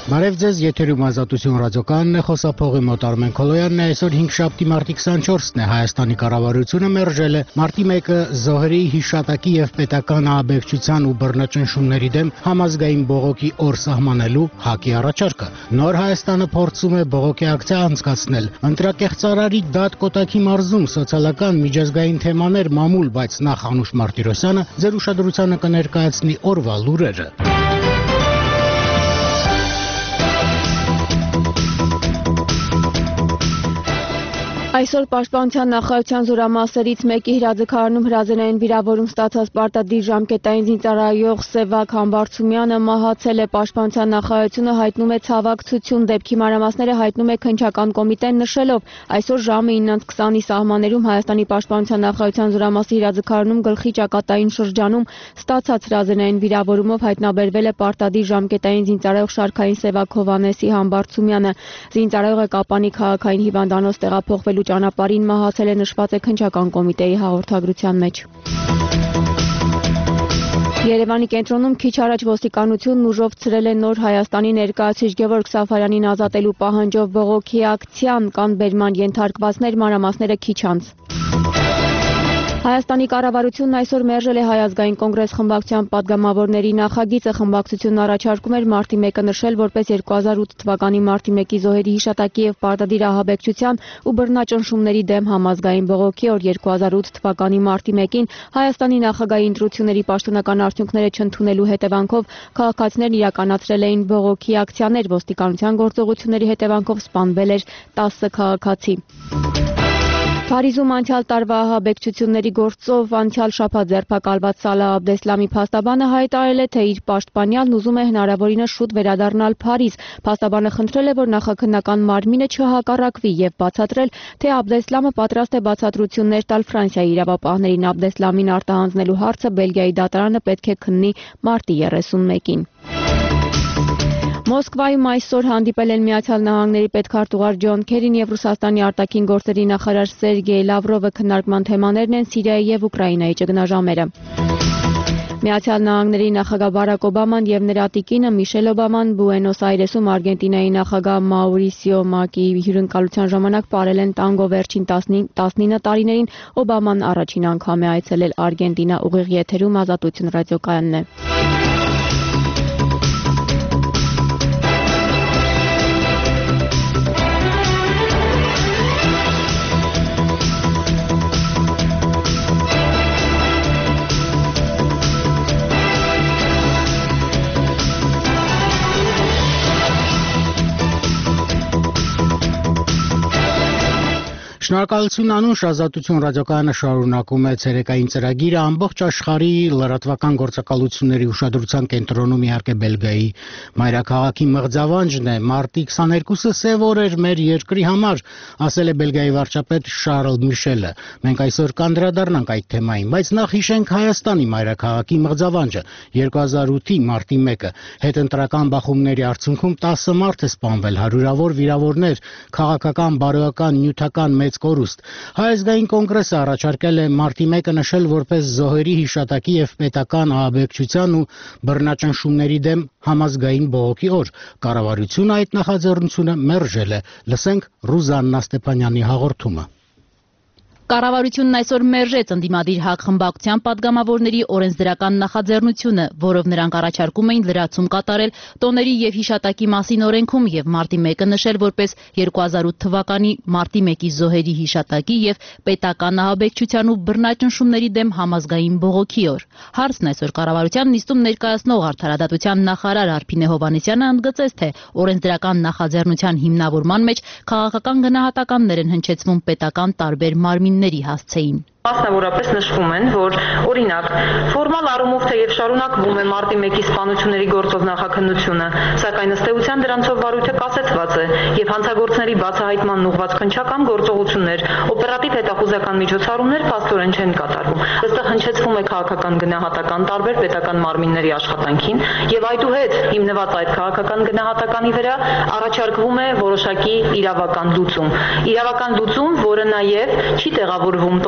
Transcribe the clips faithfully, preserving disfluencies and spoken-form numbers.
Բարև ձեզ, եթերում Ազատություն ռադիոկայանն է, խոսափողի մոտ Արմեն Քոլոյանն է, այսօր հինգշաբթի մարտի քսանչորսն է, Հայաստանի կառավարությունը մերժել է մարտի մեկը զոհերի հիշատակի եւ պետական ահաբեկչության ու բռնաճնշումների դեմ համազգային բողոքի օր սահմանելու ՀԱԿ-ի առաջարկը։ Նոր Հայաստանը փորձում է բողոքի ակցիա անցկացնել։ Ընտրակեղծարարի դատ Կոտայքի մարզում սոցիալական միջազգային թեմաներ մամուլ, բայց նախ Անուշ Մարտիրոսյանը ձեր ուշադրությանը կներկայացնի օրվա լուրերը։ Այսօր Պաշտպանության նախարարության զորամասերից մեկի հրաձգարանում հրազենային վիրավորում ստացած պարտադիր ժամկետային զինծառայող Սևակ Համբարձումյանը մահացել է։ Պաշտպանության նախարարությունը հայտնում է ցավակցություն, դեպքի մանրամասները հայտնում է քննչական կոմիտեն, նշելով այսօր ժամը ինը քսանի սահմաններում Հայաստանի Պաշտպանության նախարարության զորամասի հրաձգարանում գլխի ճակատային շրջանում ստացած հրազենային վիրավորումով հայտնաբերվել է պարտադիր ժամկետային զինծառայող Շարքային Սևակ Հովհաննեսի Համբարձումյանը։ Զինծառայողը Կապանի քաղաքային հիվանդանոց տեղափոխվելու ճանապարհին մահացել է, նշված է քննչական կոմիտեի հաղորդագրության մեջ։ Երևանի կենտրոնում քիչ առաջ ոստիկանությունն ուժով ցրել է Նոր Հայաստանի ներկայացուցիչ Գևորգ Սաֆարյանին ազատելու պահանջով բողոքի ակցիան, կան բերման ենթարկվածներ, մանրամասները քիչ անց։ Հայաստանի կառավարությունն այսօր մերժել է Հայ ազգային կոնգրես խմբակցության падգամավորների նախագիծը։ Խմբակցությունն առաջարկում էր մարտի մեկը նշել որպես երկու հազար ութ թվականի մարտի մեկի զոհերի հիշատակի եւ պարտադիր ահաբեկչության ու բռնաճնշումների դեմ համազգային բողոքի օր։ երկու հազար ութ թվականի մարտի մեկին Հայաստանի նախագահի ընտրությունների պաշտոնական արդյունքները չընդունելու հետևանքով քաղաքացիներն իրականացրել էին բողոքի ակցիաներ, ոստիկանության գործողությունների հետևանքով սպանվել էր տասը քաղաքացի։ Փարիզում անցյալ տարվա ահաբեկչությունների գործով անցյալ շաբաթ ձերբակալված Սալահ Աբդեսլամի փաստաբանը հայտարարել է, թե իր պաշտպանյալն ուզում է հնարավորինս շուտ վերադառնալ Փարիզ։ Փաստաբանը խնդրել է, որ նախաքննական մարմինը չհակառակվի եւ բացատրել, թե Աբդեսլամը պատրաստ է բացատրություններ տալ Ֆրանսիայի իրավապահներին։ Աբդեսլամին արտահանձնելու հարցը Բելգիայի դատարանը պետք է քննի մարտի երեսունմեկին։ Մոսկվայում այսօր հանդիպել են Միացյալ Նահանգների պետքարտուղար Ջոն Քերին եւ Ռուսաստանի արտաքին գործերի նախարար Սերգեյ Լավրովը։ Քննարկման թեմաներն են Սիրիայի եւ Ուկրաինայի ճգնաժամերը։ Միացյալ Նահանգների նախագահ Բարակ Օբաման եւ նրա տիկինը Միշել Օբաման Բուենոս Այրեսում Արգենտինայի նախագահ Մաուրիսիո Մակիի հյուրընկալության ժամանակ պարել են տանգո վերջին տասնինը տարիներին։ Օբաման առաջին անգամ է այցելել Արգենտինա։ Ուղիղ եթերում Ազատություն ռադիոկայանն է։ Շնորհակալություն Անուշ, Ազատություն ռադիոկայանը շարունակում է ցերեկային ծրագիրը ամբողջ աշխարհի լրատվական գործակալությունների ուշադրության կենտրոնում իհարկե Բելգիայի մայրաքաղաքի մղձավանջն է։ Մարտի քսաներկուսը սև օր էր մեր երկրի համար, ասել է Բելգիայի վարչապետ Շարլ Միշելը։ Մենք այսօր կանդրադառնանք այդ թեմային, բայց նախ հիշենք Հայաստանի մայրաքաղաքի մղձավանջը։ երկու հազար ութի մարտի մեկը հետընտրական բախումների արդյունքում տասը մարդ է սպանվել, հարյուրավոր վիրավորներ, քաղաքական, բարոյական, նյութական մեծ կորուստ։ Հայ ազգային կոնգրեսը առաջարկել է մարտի մեկը նշել որպես զոհերի հիշատակի եւ պետական ահաբեկչության ու բռնաճնշումների դեմ համազգային բողոքի օր։ Կառավարությունը այդ նախաձեռնությունը մերժել է։ Լսենք Ռուզաննա Ստեփանյանի հաղորդումը։ Կառավարությունն այսօր մերժեց ընդդիմադիր ՀԱԿ խմբակցության падգամավորների օրենսդրական նախաձեռնությունը, որով նրանք առաջարկում էին լրացում կատարել տոների եւ հիշատակի մասին օրենքում եւ մարտի մեկը նշել որպես երկու հազար ութ թվականի մարտի մեկի զոհերի հիշատակի եւ պետական ահաբեկչության ու բռնաճնշումների դեմ համազգային բողոքի օր։ Հարցն այսօր կառավարության նիստում ներկայացնող արդարադատության նախարար Արփինե Հովհաննիսյանը ընդգծեց, թե օրենսդրական նախաձեռնության հիմնավորման մեջ քաղաքական գնահատականներ են հնչեցվում պետական տարբեր մարմինների հասցեին։ Մասնավորապես նշվում են, որ օրինակ ֆորմալ առումով թեև շարունակվում է մարտի մեկի սպանությունների գործով նախաքննությունը, սակայն ըստ էության դրանցով վարույթը կասեցված է եւ հանցագործների բացահայտման ուղղված քննչական գործողություններ, օպերատիվ հետախուզական միջոցառումներ փաստորեն չեն կատարվում։ Այստեղ հնչեցվում է քաղաքական գնահատական տարբեր պետական մարմինների աշխատանքին եւ այդուհետ հիմնված այդ քաղաքական գնահատականի վրա առաջարկվում է որոշակի իրավական լուծում։ Իրավական լուծում, որը նաեւ չի տեղավորվում տոների եւ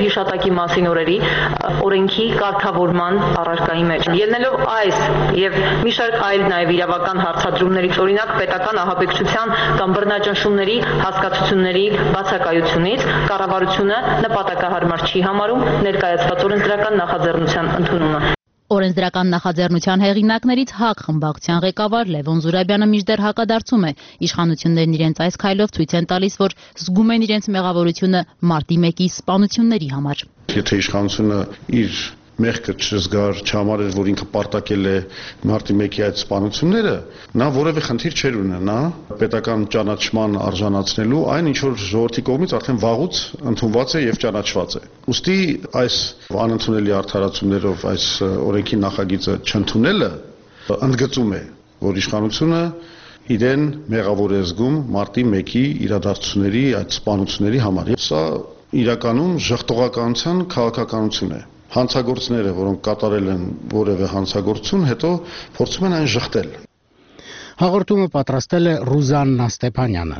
հիշատակի մասին օրերի օրենքի կարգավորման առարկայի մեջ։ Ելնելով այս եւ մի շարք այլ նաեւ իրավական հարցադրումներից, օրինակ պետական ահաբեկչության կամ բռնաճնշումների հասկացությունների բացակայությունից, կառավարությունը նպատակահարմար չի համարում ներկայացված օրենսդրական նախաձեռնության ընդունումը։ Օրենսդրական նախաձեռնության հեղինակներից ՀԱԿ խմբակցության ղեկավար Լևոն Զուրաբյանը մինչդեռ հակադարձում է։ Իշխանություններն իրենց այս քայլով ցույց են տալիս, որ զգում են իրենց մեղավորությունը մարտի մեկի սպանությունների համար։ Եթե իշխանությունը իր մեղքը չզգար, չհամարեր, որ ինքը պարտակել է մարտի մեկի այդ սպանությունները, նա որևէ խնդիր չէր ունենա պետական ճանաչման արժանացնելու այն, ինչ որ ժողովրդի կողմից արդեն վաղուց ընդունված է եւ ճանաչված է։ Ուստի այս անընդունելի արդարացումներով այս օրենքի նախագիծը չընդունելը ընդգծում է, որ իշխանությունը իրեն մեղավոր է զգում մարտի մեկի իրադարձությունների այդ սպանությունների համար։ Սա իրականում ժխտողականության քաղաքականություն է։ Հանցագործները, որոնք կատարել են որևէ հանցագործություն, հետո փորձում են այն ժխտել։ Հաղորդումը պատրաստել է Ռուզաննա Ստեփանյանը։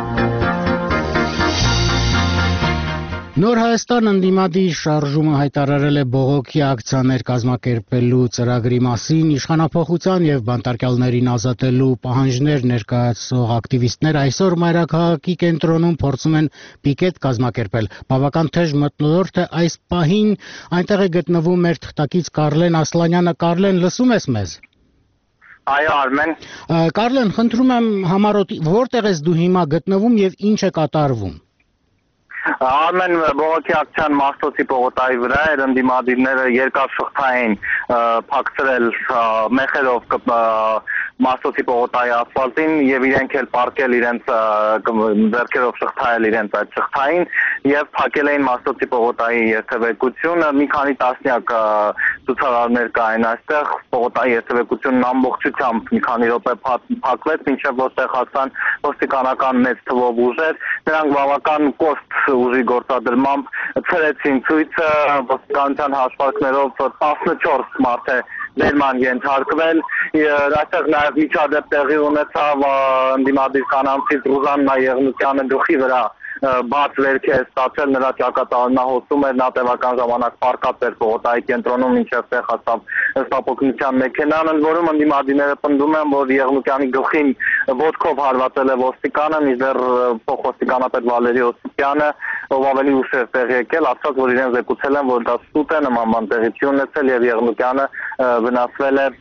Նոր Հայաստան ընդդիմադիր շարժումը հայտարարել է բողոքի ակցիաներ կազմակերպելու ծրագրի մասին, իշխանափոխության եւ բանտարկյալներին ազատելու պահանջներ ներկայացող ակտիվիստներ այսօր մայրաքաղաքի կենտրոնում փորձում են պիկետ կազմակերպել։ Բավական թեժ մթնոլորտ է այս պահին, այնտեղ է գտնվում մեր թղթակից Կարլեն Ասլանյանը։ Կարլեն, լսում ես մեզ։ Այո, Արմեն։ Կարլեն, խնդրում եմ համառոտ, որտեղ ես դու հիմա գտնվում եւ ինչ է կատարվում։ Արմեն, բողոքի ակցիան Մաշտոցի պողոտայի վրա էր, ընդդիմադիրները երկար շղթային փակցրել մեխերով Մաշտոցի պողոտայի ասֆալտին եւ իրենք էլ պարկել իրենց ձեռքերով շղթայել իրենց այդ շղթային եւ փակել էին Մաշտոցի պողոտայի երթևեկությունը։ Մի քանի տասնյակ ցուցարարներ կային այստեղ, պողոտայի երթևեկությունն ամբողջությամբ մի քանի րոպե փակվեց, մինչեւ որտեղ հասան ոստիկանական մեծ թվով ուժեր, նրանք բավական կոշտ ուժի գործադրմամբ ցրեցին ցույցը, ոստիկանության հաշվարկներով տասնչորս մարդ է ներման ենթարկվել, այստեղ նաև միջադեպ տեղի ունեցավ ընդդիմադիր կանանցից Ռուզաննա Եղնիկյանը գլխի վրա բաց վերք է ստացել, նրա ճակատանահոսում էր, նա տևական ժամանակ պարկած էր պողոտայի կենտրոնում, մինչև տեղ հասավ ստապօգնության մեքենան, ընդ որում ընդդիմադիրները պնդում են, որ Եղնիկյանի գլխին ոտքով հարվածել է ոստիկանը, մինչդեռ փոխոստիկանապետ Վալերի Օսիպյանը, ով ավելի ուշ էր տեղ եկել, ասաց, որ իրեն զեկուցել են, որ դա սուտ է, նման բան տեղի ունեցել եւ Եղնիկյանը վնասվել է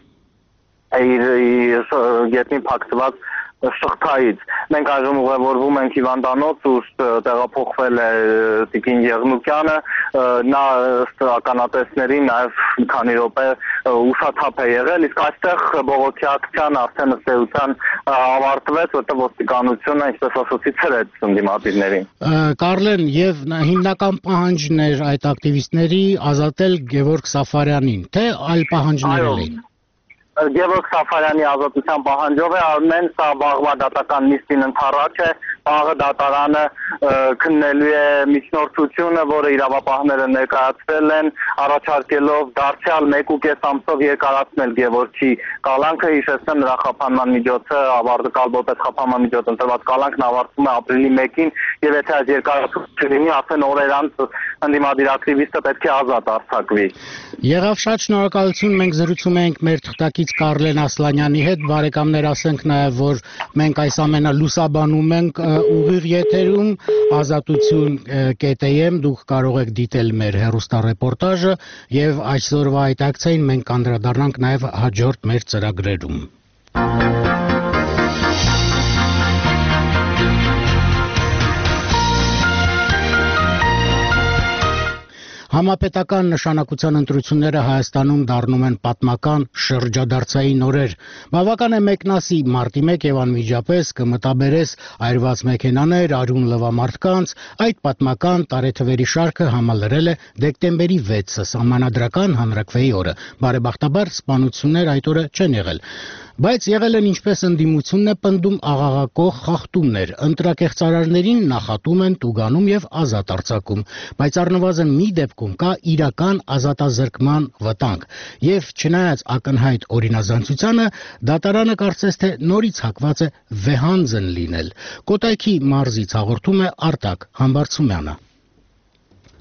իր գետնին փակցված շղթայից։ Մենք այժմ ուղևորվում ենք հիվանդանոց, ուր տեղափոխվել է Տիկին Եղնիկյանը, նա ըստ ականատեսների նաև մի քանի րոպե ուշաթափ է եղել, իսկ այստեղ բողոքի ակցիան արդեն ըստ էության ավարտվեց, որտեղ ոստիկանությունը, ինչպես ասացի, ցրեց ընդդիմադիրներին։ Կարլեն, եւ հիմնական պահանջն էր այդ ակտիվիստների ազատել Գևորգ Սաֆարյանին, թե այլ պահանջներ էին։ Գևորգ Սաֆարյանի ազատության պահանջով է, Արմեն, սա վաղվա դատական նիստին ընթառաջ է, վաղը դատարանը քննելու է միջնորդությունը, որը իրավապահները ներկայացրել են, առաջարկելով դարձյալ մեկ ու կես ամսով երկարացնել Գևորգի կալանքը, հիշեցնեմ, նրա խափանման միջոցը, ավարտակալբոպես խափանման միջոց ընտրված կալանքն ավարտվում է ապրիլի մեկին, եւ եթե այս երկարացումը չլինի, ասեն օրեր անց ընդդիմադիր ակտիվիստը պետք է ազատ արձակվի։ Եղավ, շատ շնորհակալություն, մենք զրուցում ենք մեր թղթակից Կարլեն Ասլանյանի հետ, բարեկամներ, ասենք նաև, որ մենք այս ամենը լուսաբանում ենք ուղիղ եթերում, ազատություն կետեմ, դուք կարող եք դիտել մեր հեռուստառեպորտաժը եւ այսօրվա այդ ակցիային մենք կանդրադառնանք նաև հաջորդ մեր ծրագրերում։ Համապետական նշանակության ընտրությունները Հայաստանում դառնում են պատմական շրջադարձային օրեր։ Բավական է մեկնասի մարտի մեկ եւ անմիջապես կմտաբերես այրված մեքենաներ, արյուն լվամարտկանց, այդ պատմական տարեթվերի շարքը համալրել է դեկտեմբերի վեցը, սահմանադրական հանրաքվեի օրը։ Բարեբախտաբար սպանություններ այդ օրը չեն եղել։ Բայց եղել են ինչպես ընդդիմությունն է պնդում աղաղակող խախտումներ, ընտրակեղծարարներին նախատում են տուգանում եւ ազատ արձակում, բայց առնվազն մի դեպքում կա իրական ազատազրկման վտանգ, եւ չնայած ակնհայտ օրինազանցությանը, դատարանը կարծես թե նորից հակված է վեհանձն լինել։ Կոտայքի մարզից հաղորդում է Արտակ Համբարձումյանը։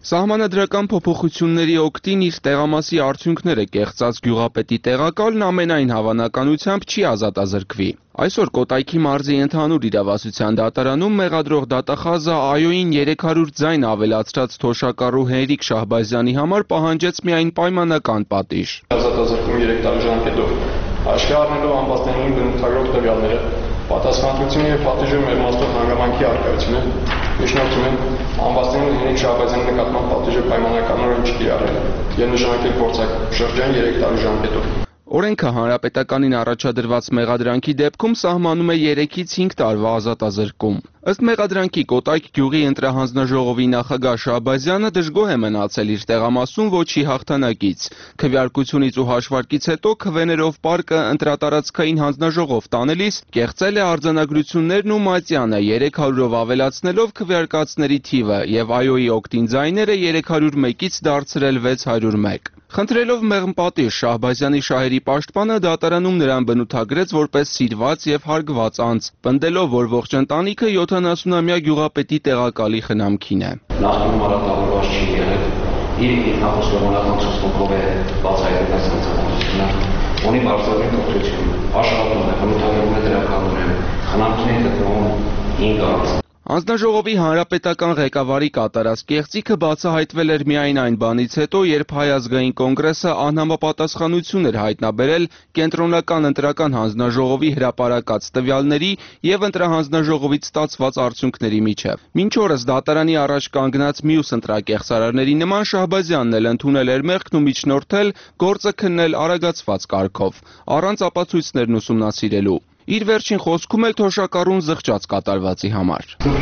Սահմանադրական փոփոխությունների օգտին իր տեղամասի արդյունքները կեղծած գյուղապետի տեղակալն ամենայն հավանականությամբ չի ազատազրկվի։ Այսօր Կոտայքի մարզի ընդհանուր իրավասության դատարանում մեղադրող դատախազը ԱՅՈ-ին երեք հարյուր ձայն ավելացրած թոշակառու Հենրիկ Շահբազյանի համար պահանջեց միայն պայմանական պատիժ։ Ազատազրկում երեք տարի ժամկետով Աշխարհ առնելով ամբաստանային բնութագրող տվյալները, պատասխանատվությունը եւ պատիժը մեր մասով հանգամանքի արկայությունը, միջնորդում են ամբաստանային Հենրիկ Շահբազյանի նկատմամբ պատիժը պայմանականորեն չկիրառել եւ նշանակել փորձաշրջան երեք տարի ժամկետով։ Օրենքը հանրապետականին առաջադրված մեղադրանքի դեպքում սահմանում է երեքից հինգ տարվա ազատազրկում։ Ըստ մեղադրանքի Կոտայք գյուղի ընտրահանձնաժողովի նախագահ Շահբազյանը դժգոհ է մնացել իր տեղամասում ոչի հաղթանակից։ Քվեարկությունից ու հաշվարկից հետո քվեներով պարկը ընտրատարածքային հանձնաժողով տանելիս կեղծել է արձանագրություններն ու մատյանը երեք հարյուրով ավելացնելով քվեարկածների թիվը եւ ԱՅՈ-ի օգտին ձայները երեք հարյուր մեկից դարձրել վեց հարյուր մեկ։ Խնդրելով մեղմ պատիժ Շահբազյանի շահերի պաշտպանը դատարանում նրան բնութագրեց որպես սիրված եւ հարգված անձ, պնդելով, որ ողջ ընտանիքը յոթանասունամյա գյուղապետի տեղակալի խնամքին է։ Նախկինում արատավորված չի եղել, իր ինքնախոստովանական ցուցակով է բացահայտել այս հանցագործությունը, ունի բարձրագույն կրթություն, աշխատում է, բնութագրում է դրականորեն, խնամքին է գտնվում հինգ ամիս։ Հանձնաժողովի հանրապետական ղեկավարի կատարած կեղծիքը բացահայտվել էր միայն այն բանից հետո, երբ Հայ ազգային կոնգրեսը անհամապատասխանություն էր հայտնաբերել կենտրոնական ընտրական հանձնաժողովի հրապարակած տվյալների եւ ընտրահանձնաժողովից ստացված արդյունքների միջև։ Մինչ օրս դատարանի առաջ կանգնած մյուս ընտրակեղծարարների նման Շահբազյանն էլ ընդունել էր մեղքն ու միջնորդել գործը քննել արագացված կարգով, առանց ապացույցներն ուսումնասիրելու։ Իր վերջին խոսքում էլ թոշակառուն զղջաց կատարվածի համար։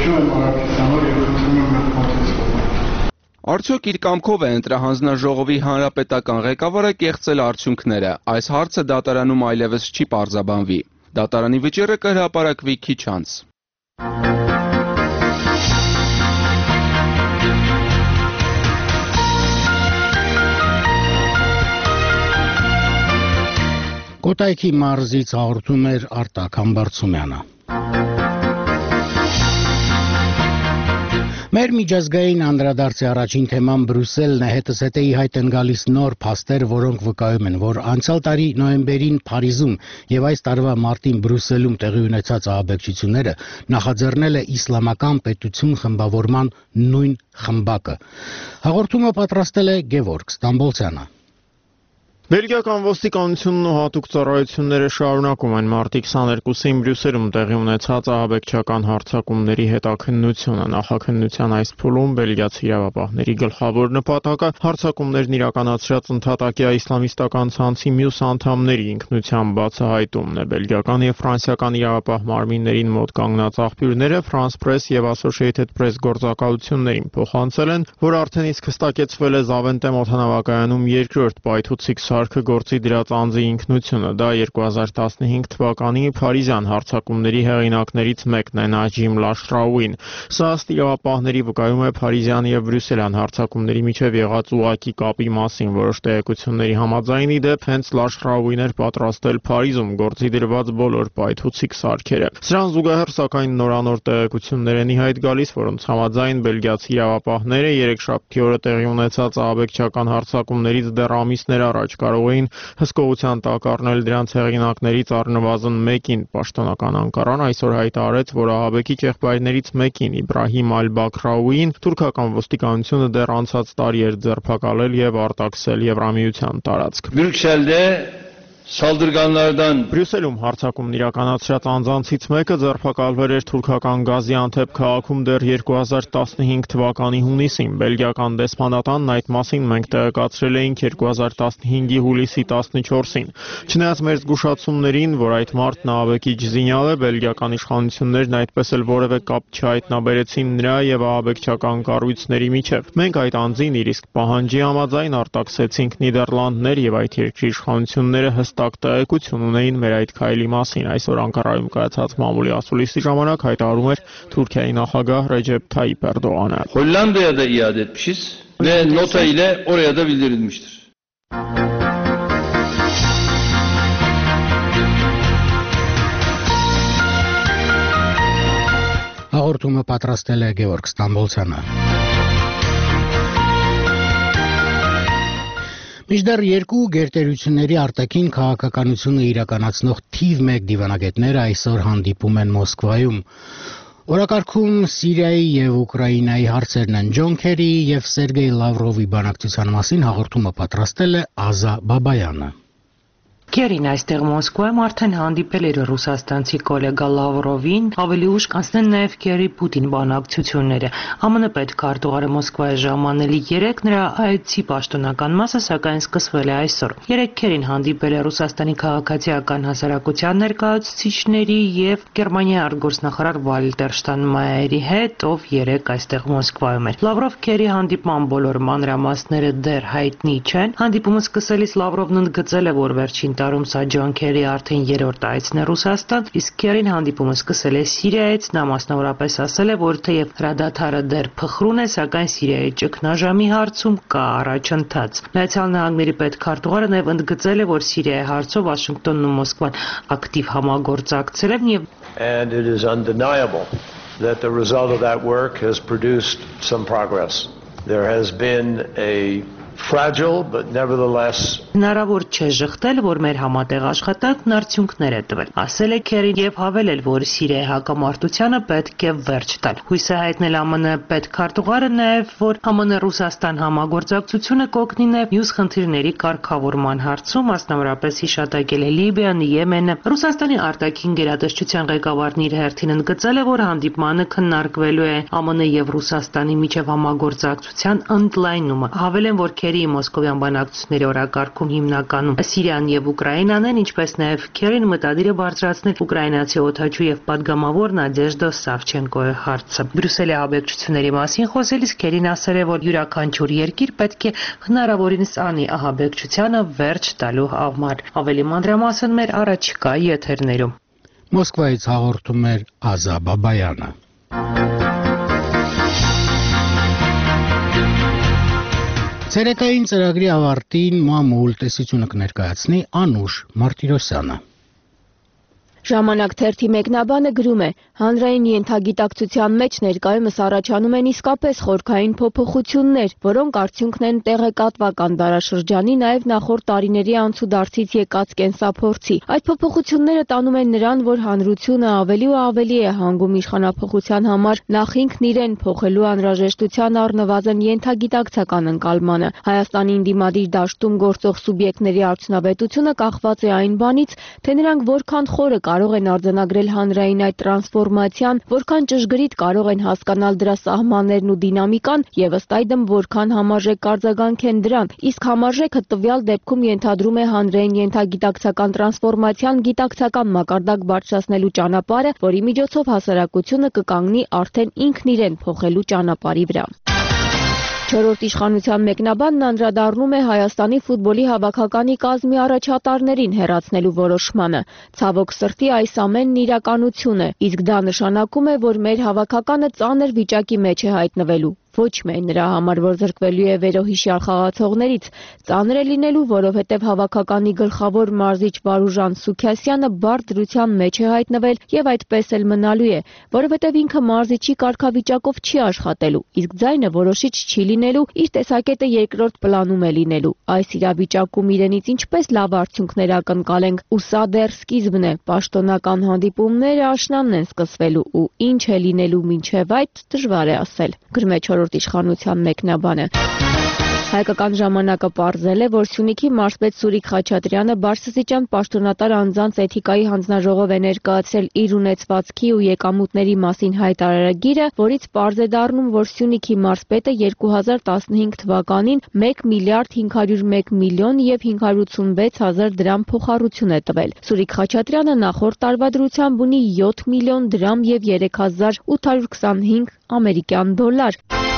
Արդյոք իր կամքով է ընտրահանձնաժողովի հանրապետական ղեկավարը կեղծել արդյունքները։ Այս հարցը դատարանում այլևս չի պարզաբանվի։ Դատարանի վճիռը կհրապարակվի քիչ անց։ Կոտայքի մարզից հաղորդում էր Արտակ Համբարձումյանը։ Մեր միջազգային անդրադարձի առաջին թեման Բրյուսելն է, հետս հետեի հայտ են գալիս նոր փաստեր, որոնք վկայում են, որ անցյալ տարի նոյեմբերին Փարիզում եւ այս տարվա մարտին Բրյուսելում տեղի ունեցած ահաբեկչությունները նախաձեռնել է իսլամական պետություն խմբավորման նույն խմբակը։ Հաղորդումը պատրաստել է Գևորգ Ստամբոլցյանը։ Բելգիական ոստիկանությունն ու հատուկ ծառայությունները շարունակում են մարտի քսաներկուսին Բրյուսելում տեղի ունեցած ահաբեկչական հարձակումների հետաքննությունը։ Նախաքննության այս փուլում բելգիացի իրավապահների գլխավոր նպատակը հարձակումներն իրականացրած ընդհատակյա իսլամիստական ցանցի մյուս անդամների ինքնության բացահայտումն է։ Բելգիական եւ ֆրանսիական իրավապահ մարմիններին մոտ կանգնած աղբյուրները France Press եւ Associated Press գործակալություններին փոխանցել են, որ արդեն իսկ հստակեցվել է Զավենտեմ օդանավակայանում երկրորդ պայթուցիկ Սարքը գործի դրած անձի ինքնությունը։ Դա երկու հազար տասնհինգ թվականի Փարիզյան հարձակումների հեղինակներից մեկն է Նաջիմ Լաշրաուին։ Սա ըստ իրավապահների վկայում է Փարիզյան եւ Բրյուսելյան հարձակումների միջև եղած ուղղակի կապի մասին։ Որոշ տեղեկությունների համաձայն ի դեպ հենց Լաշրաուին էր պատրաստել Փարիզում գործի դրված բոլոր պայթուցիկ սարքերը։ Սրան զուգահեռ սակայն նորանոր տեղեկություններ են ի հայտ գալիս, որոնց համաձայն բելգիացի իրավապահները երեքշաբթի օրը տեղի ունեցած ահաբեկչական հարձակումներից դեռ ամիսներ առաջ կարող էին հսկողության տակ առնել դրանց հեղինակներից առնվազն մեկին։ Պաշտոնական Անկարան այսօր հայտարարեց, որ ահաբեկիչ եղբայրներից մեկին Իբրահիմ Ալ-Բաքրաուին թուրքական ոստիկանությունը դեռ անցած տարի էր ձերբակալել եւ արտաքսել Եվրամիության տարածք։ Բրյուսելdə Saldırganlardan Բրյուսելում հարձակումն իրականացրած անձանցից մեկը ձերբակալվել էր թուրքական Գազիանթեփ քաղաքում դեռ երկու հազար տասնհինգ թվականի հունիսին։ Բելգիական դեսպանատանն այդ մասին մենք տեղեկացրել էինք երկու հազար տասնհինգի հուլիսի տասնչորսին։ Չնայած մեր զգուշացումներին, որ այդ մարդն ահաբեկիչ զինյալ է, բելգիական իշխանություններն այդպես էլ որևէ կապ չհայտնաբերեցին նրա եւ ահաբեկչական կառույցների միջև։ Մենք այդ անձին իր իսկ պահանջի համաձայն արտաքսեցինք Նիդերլանդներ եւ այդ երկրի իշխանությունները հստակ տեղեկություն ունեին մեր այդ քայլի մասին։ Այսօր Անկարայում կայացած մամուլի ասուլիսի ժամանակ հայտարարում էր Թուրքիայի նախագահ Ռեջեփ Թայիփ Էրդողանը։ Hollanda'ya da iade etmişiz ve nota ile oraya da bildirilmiştir. Հաղորդումը պատրաստել է Գևորգ Ստամբոլցյանը։ Մինչդեռ երկու գերտերությունների արտաքին քաղաքականությունը իրականացնող թիվ մեկ դիվանագետները այսօր հանդիպում են Մոսկվայում։ Օրակարգում Սիրիայի եւ Ուկրաինայի հարցերն են։ Ջոն Քերիի եւ Սերգեյ Լավրովի բանակցության մասին հաղորդումը պատրաստել է Ազա Բաբայանը։ Քերին այստեղ Մոսկվայում արդեն հանդիպել էր ռուսաստանցի գոլեգա Լավրովին, ավելի ուշ կանցնել նաև Քերի-Պուտին բանակցությունները։ ԱՄՆ պետքարտուղարը Մոսկվայի ժամանելի երեկ նրա այցի պաշտոնական մասը սակայն սկսվել է այսօր։ Երեկ Քերին հանդիպել է Ռուսաստանի քաղաքացիական հասարակության ներկայացուցիչների եւ Գերմանիայի արտգործնախարար Վալտեր Շտայնմայերի հետ, ով երեկ այստեղ Մոսկվայում էր։ Լավրով Քերի հանդիպման բոլոր մանրամասները դեռ հայտնի չեն։ Հանդիպումը սկսելիս Լավրովն ընդգծել է, որ վերջին տարում սա Ջոն Քերի արդեն երրորդ այցն է Ռուսաստան, իսկ Քերին հանդիպումը սկսել է Սիրիայից, նա մասնավորապես ասել է, որ թեև հրադադարը դեռ փխրուն է, սակայն Սիրիայի ճգնաժամի հարցում կա առաջընթաց։ Միացյալ Նահանգների պետքարտուղարը նաև ընդգծել է, որ Սիրիայի հարցով Վաշինգտոնն ու Մոսկվան ակտիվ համագործակցել են եւ And it is undeniable that the result of that work has produced some progress. There has been a fragile but nevertheless Հնարավոր չէ ժխտել, որ մեր համատեղ աշխատանքն արդյունքներ է տվել։ Ասել է Քերին եւ հավելել, որ Սիրիայի հակամարտությանը պետք է վերջ տալ։ Հույս է հայտնել ԱՄՆ պետքարտուղարը նաեւ, որ ԱՄՆ-Ռուսաստան համագործակցությունը կօգնի նաեւ մյուս խնդիրների կարգավորման հարցում, մասնավորապես հիշատակել է Լիբիան, Եմենը։ Ռուսաստանի արտաքին գերատեսչության ղեկավարն իր հերթին ընդգծել է, որ հանդիպմանը քննարկվելու է ԱՄՆ եւ Ռուսաստանի միջև համագործակցության ընդլայնումը։ Հավելեն, որ Քերիի մոսկովյան բանակցությունների օրակարգում հիմնականում Սիրիան եւ Ուկրաինան են, ինչպես նաեւ Քերին մտադիր է բարձրացնել ուկրաինացի օդաչու եւ պատգամավոր Նադեժդա Սավչենկոյի հարցը։ Բրյուսելի ահաբեկչությունների մասին խոսելիս Քերին ասել է, որ յուրաքանչյուր երկիր պետք է հնարավորինս անի ահաբեկչությանը վերջ տալու համար։ Ավելի մանրամասն մեր առաջիկա եթերներում։ Մոսկվայից հաղորդում էր Ազա Բաբայանը։ Ցերեկային ծրագրի ավարտին մամուլ տեսությունը կներկայացնի Անուշ Մարտիրոսյանը։ Ժամանակ թերթի մեկնաբանը գրում է. հանրային ենթագիտակցության մեջ ներկայումս առաջանում են իսկապես խորքային փոփոխություններ, որոնք արդյունքն են տեղեկատվական դարաշրջանի, նաև նախորդ տարիների անցուդարձից եկած կենսափորձի։ Այդ փոփոխությունները տանում են նրան, որ հանրությունը ավելի ու ավելի է հանգում իշխանափոխության համար նախ ինքն իրեն փոխելու անհրաժեշտության առնվազն ենթագիտակցական ընկալմանը։ Հայաստանի ընդդիմադիր դաշտում գործող սուբյեկտների արդյունավետությունը կախված է այն բանից, թե նրանք որքան խորը կարող են արձանագրել հանրային այդ տրանսֆորմացիան, որքան ճշգրիտ կարող են հասկանալ դրա սահմաններն ու դինամիկան եւ ըստ այդմ որքան համարժեք կարձագանքեն դրան, իսկ համարժեքը տվյալ դեպքում ենթադրում է հանրային ենթագիտակցական տրանսֆորմացիան գիտակցական մակարդակ բարձրացնելու ճանապարհը, որի միջոցով հասարակությունը կկանգնի արդեն ինքն իրեն փոխելու ճանապարհի վրա։ Չորրորդ իշխանության մեկնաբանն անդրադառնում է Հայաստանի ֆուտբոլի հավաքականի կազմի առաջատարներին հեռացնելու որոշմանը։ Ցավոք սրտի այս ամենն իրականություն է, իսկ դա նշանակում է, որ մեր հավաքականը ծանր վիճակի մեջ է հայտնվելու։ Ոչ միայն նրա համար, որ զրկվելու է վերոհիշյալ խաղացողներից, ծանր է լինելու, որովհետև հավաքականի գլխավոր մարզիչ Վարուժան Սուքյասյանը բարդ դրության մեջ է հայտնվել եւ այդպես էլ մնալու է, որովհետև ինքը մարզիչի կարգավիճակով չի աշխատելու, իսկ ձայնը որոշիչ չի լինելու, իր տեսակետը երկրորդ պլանում է լինելու։ Այս իրավիճակում իրենից ինչպես լավ արդյունքներ ակնկալենք, ու սա դեռ սկիզբն է, պաշտոնական հանդիպումները աշնանն են սկսվելու ու ինչ է լինելու մինչև այդ դժվար է ասել։ Գրում է չորրորդ իշխանության մեկնաբանը։ Հայկական ժամանակը պարզել է, որ Սյունիքի մարզպետ Սուրիկ Խաչատրյանը Բարսասիջան պաշտոնատար անձանց էթիկայի հանձնաժողով է ներկայացրել իր ունեցվածքի ու եկամուտների մասին հայտարարագիրը, որից պարզ է դառնում, որ Սյունիքի մարզպետը երկու հազար տասնհինգ թվականին մեկ միլիարդ հինգ հարյուր մեկ միլիոն եւ հինգ հարյուր ութսունվեց հազար դրամ փոխառություն է տվել։ Սուրիկ Խաչատրյանը նախորդ տարվա դրությամբ ունի յոթ միլիոն դրամ եւ երեք հազար ութ հարյուր քսանհինգ ամերիկյան դոլար։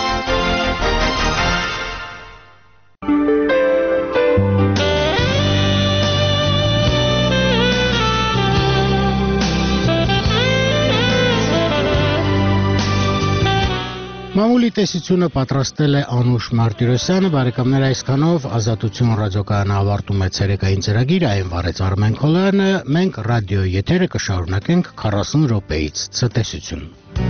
Մամուլի տեսությունը պատրաստել է Անուշ Մարտիրոսյանը, բարեկամներ այսքանով Ազատություն ռադիոկայանը ավարտում է ցերեկային ծրագիրը, այն վարեց Արմեն Քոլյանը, մենք ռադիո եթերը կշարունակենք քառասուն րոպեից ցտեսություն։